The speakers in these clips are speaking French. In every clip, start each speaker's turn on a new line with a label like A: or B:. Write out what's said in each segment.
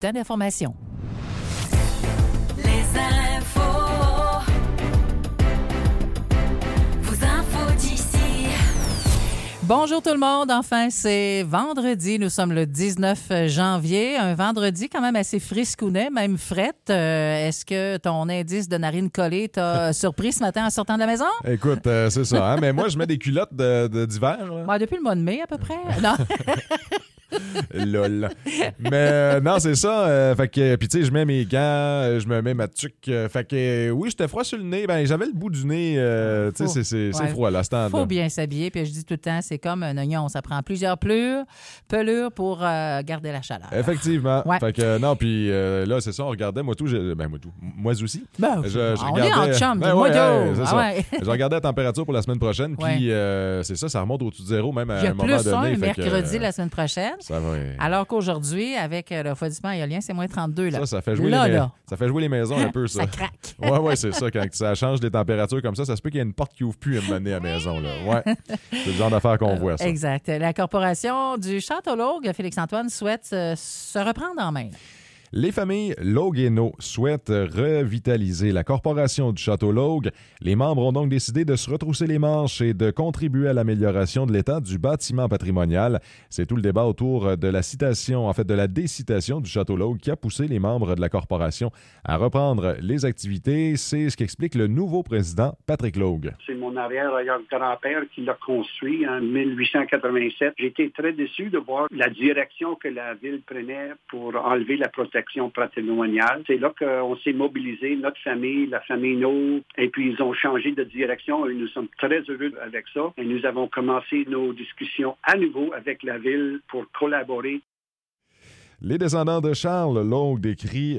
A: bulletin d'information.
B: Les infos. Vos infos d'ici.
A: Bonjour tout le monde. Enfin, c'est vendredi. Nous sommes le 19 janvier. Un vendredi quand même assez friscounet, même frette. Est-ce que ton indice de narine collée t'a surpris ce matin en sortant de la maison?
C: Écoute, c'est ça. Hein? Mais moi, je mets des culottes d'hiver. Là.
A: Ouais, depuis le mois de mai à peu près. Non.
C: Lol. Mais non, c'est ça. Fait que, puis tu sais, je mets mes gants, je me mets ma tuque. Fait que oui, j'étais froid sur le nez. Ben, j'avais le bout du nez. Tu sais, c'est froid là, ce
A: faut bien s'habiller. Puis je dis tout le temps, c'est comme un oignon. Ça prend plusieurs pelures pour garder la chaleur.
C: Effectivement.
A: Ouais.
C: Fait que non, puis là, c'est ça, on regardait. Moi aussi.
A: Ben,
C: Je
A: on
C: regardais...
A: est en chum.
C: Ben,
A: moi,
C: c'est ça.
A: ouais.
C: Je regardais la température pour la semaine prochaine. Puis c'est ça, ça remonte au-dessus de zéro même à un moment donné.
A: Il y a plus mercredi la semaine prochaine.
C: Ça va.
A: Alors qu'aujourd'hui, avec le refroidissement éolien, c'est moins 32. Là.
C: Ça fait jouer ça fait jouer les maisons un peu, ça.
A: Ça craque.
C: Ouais, c'est ça. Quand ça change les températures comme ça se peut qu'il y ait une porte qui ouvre plus à me mener à la maison. Là. Ouais. C'est le genre d'affaire qu'on voit, ça.
A: Exact. La corporation du Château-Laugue, Félix-Antoine, souhaite se reprendre en main.
C: Les familles Laugueno souhaitent revitaliser la corporation du Château-Laugue. Les membres ont donc décidé de se retrousser les manches et de contribuer à l'amélioration de l'état du bâtiment patrimonial. C'est tout le débat autour de la citation, en fait de la décitation du Château-Laugue qui a poussé les membres de la corporation à reprendre les activités. C'est ce qu'explique le nouveau président, Patrick Laugue.
D: C'est mon arrière-grand-père qui l'a construit en 1887. J'ai été très déçu de voir la direction que la ville prenait pour enlever la protection patrimoniale. C'est là qu'on s'est mobilisé, notre famille, la famille No, et puis ils ont changé de direction et nous sommes très heureux avec ça. Et nous avons commencé nos discussions à nouveau avec la ville pour collaborer.
C: Les descendants de Charles Laugue décrit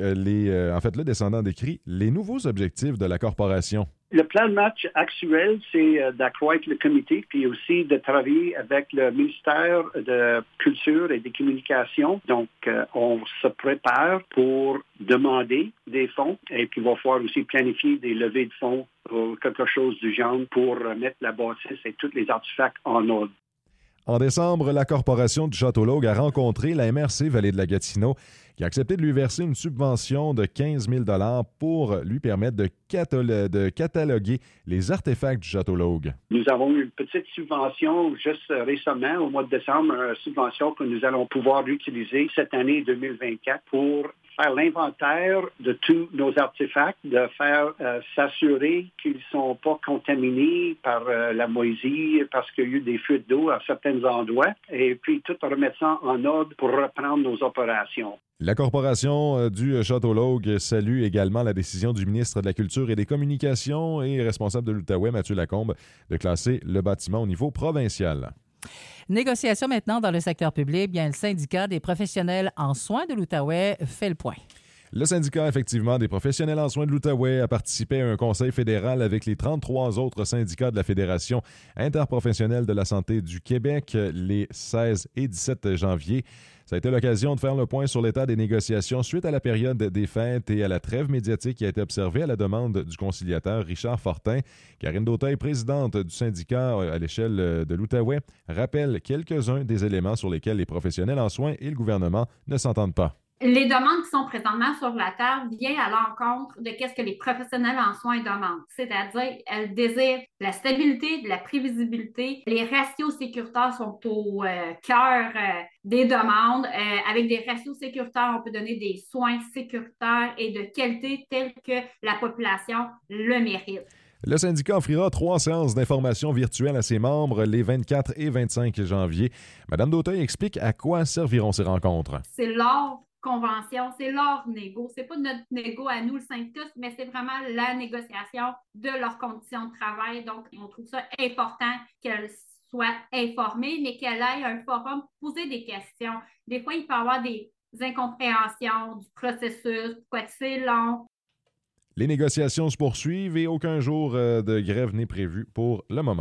C: le descendant décrit les nouveaux objectifs de la corporation.
D: Le plan de match actuel, c'est d'accroître le comité, puis aussi de travailler avec le ministère de Culture et des Communications. Donc, on se prépare pour demander des fonds et puis il va falloir aussi planifier des levées de fonds ou quelque chose du genre pour mettre la bâtisse et tous les artefacts en ordre.
C: En décembre, la corporation du Château-Laugue a rencontré la MRC Vallée de la Gatineau qui a accepté de lui verser une subvention de 15 000 $ pour lui permettre de cataloguer les artefacts du Château-Laugue.
D: Nous avons eu une petite subvention juste récemment, au mois de décembre, une subvention que nous allons pouvoir utiliser cette année 2024 pour faire l'inventaire de tous nos artefacts, de faire s'assurer qu'ils ne sont pas contaminés par la moisie parce qu'il y a eu des fuites d'eau à certains endroits et puis tout remettre ça en ordre pour reprendre nos opérations.
C: La corporation du Château-Laugue salue également la décision du ministre de la Culture et des Communications et responsable de l'Outaouais, Mathieu Lacombe, de classer le bâtiment au niveau provincial.
A: Négociation maintenant dans le secteur public. Bien, le syndicat des professionnels en soins de l'Outaouais fait le point.
C: Le syndicat, effectivement, des professionnels en soins de l'Outaouais a participé à un conseil fédéral avec les 33 autres syndicats de la Fédération interprofessionnelle de la santé du Québec les 16 et 17 janvier. Ça a été l'occasion de faire le point sur l'état des négociations suite à la période des fêtes et à la trêve médiatique qui a été observée à la demande du conciliateur Richard Fortin. Karine Dauteil, présidente du syndicat à l'échelle de l'Outaouais, rappelle quelques-uns des éléments sur lesquels les professionnels en soins et le gouvernement ne s'entendent pas.
E: Les demandes qui sont présentement sur la table viennent à l'encontre de ce que les professionnels en soins demandent. C'est-à-dire, elles désirent la stabilité, de la prévisibilité. Les ratios sécuritaires sont au cœur des demandes. Avec des ratios sécuritaires, on peut donner des soins sécuritaires et de qualité tels que la population le mérite.
C: Le syndicat offrira 3 séances d'information virtuelles à ses membres les 24 et 25 janvier. Madame Dauteil explique à quoi serviront ces rencontres.
E: C'est leur convention, c'est leur négo. C'est pas notre négo à nous, le syndicat, mais c'est vraiment la négociation de leurs conditions de travail. Donc, on trouve ça important qu'elles soient informées, mais qu'elles aient un forum pour poser des questions. Des fois, il peut y avoir des incompréhensions du processus, pourquoi c'est long.
C: Les négociations se poursuivent et aucun jour de grève n'est prévu pour le moment.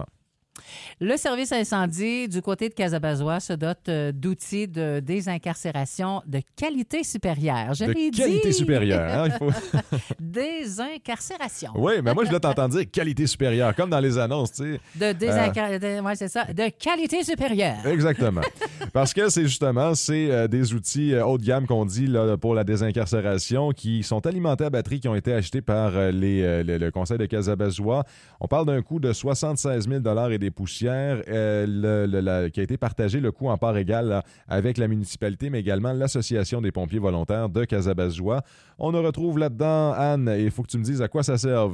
A: Le service incendie du côté de Casabazois se dote d'outils de désincarcération de qualité supérieure. Je l'ai dit.
C: De qualité supérieure. Hein, il faut...
A: Désincarcération.
C: Oui, mais moi, je dois t'entendre dire qualité supérieure, comme dans les annonces, tu sais.
A: Oui, c'est ça. De qualité supérieure.
C: Exactement. Parce que c'est justement des outils haut de gamme qu'on dit là, pour la désincarcération qui sont alimentés à batterie, qui ont été achetés par le Conseil de Casabazois. On parle d'un coût de 76 000 et des poussières, qui a été partagé le coût en part égale là, avec la municipalité, mais également l'Association des pompiers volontaires de Casabazois. On en retrouve là-dedans, Anne, et il faut que tu me dises à quoi ça serve.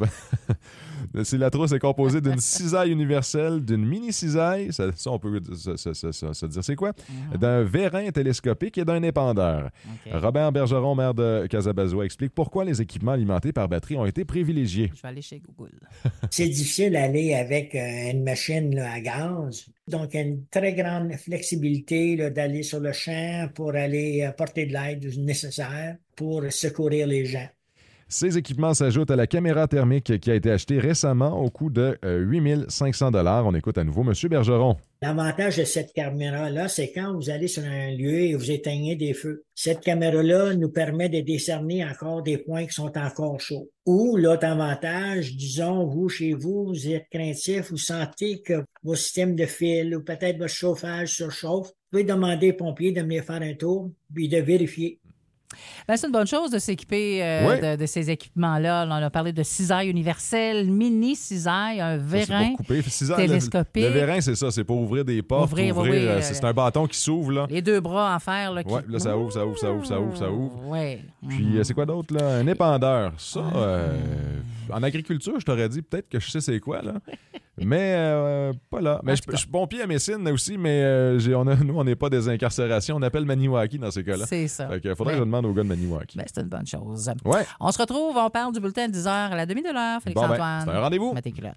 C: La trousse est composée d'une cisaille universelle, d'une mini-cisaille, ça on peut se dire c'est quoi, d'un vérin télescopique et d'un épandeur.
A: Okay.
C: Robert Bergeron, maire de Casabazois, explique pourquoi les équipements alimentés par batterie ont été privilégiés.
A: Je vais aller chez Google.
F: C'est difficile d'aller avec une machine là, à gaz. Donc, il y a une très grande flexibilité là, d'aller sur le champ pour aller apporter de l'aide nécessaire pour secourir les gens.
C: Ces équipements s'ajoutent à la caméra thermique qui a été achetée récemment au coût de 8 500 $. On écoute à nouveau M. Bergeron.
F: L'avantage de cette caméra-là, c'est quand vous allez sur un lieu et vous éteignez des feux. Cette caméra-là nous permet de décerner encore des points qui sont encore chauds. Ou l'autre avantage, disons, vous, chez vous, vous êtes craintif, vous sentez que vos systèmes de fil ou peut-être votre chauffage surchauffe, vous pouvez demander aux pompiers de venir faire un tour puis de vérifier.
A: Ben, c'est une bonne chose de s'équiper
C: Oui.
A: de ces équipements-là. On a parlé de cisaille universelle, mini-cisaille, un vérin télescopique.
C: Le vérin, c'est ça, c'est pour ouvrir des portes. C'est un bâton qui s'ouvre. Là.
A: Les deux bras en fer. Là,
C: Oui, là, ça ouvre.
A: Oui.
C: Puis, c'est quoi d'autre, là? Un épandeur. Ça, en agriculture, je t'aurais dit peut-être que je sais c'est quoi, là. Mais pas là. Mais je suis pompier à Messine aussi, mais nous, on n'est pas des incarcérations. On appelle Maniwaki dans ces cas-là.
A: C'est ça.
C: Fait que faudrait que je demande aux gars de Maniwaki.
A: Ben, c'est une bonne chose.
C: Ouais.
A: On se retrouve, on parle du bulletin de 10h à la demi de l'heure.
C: Bon,
A: Félix-Antoine.
C: c'est un rendez-vous.
A: Mets tes culottes.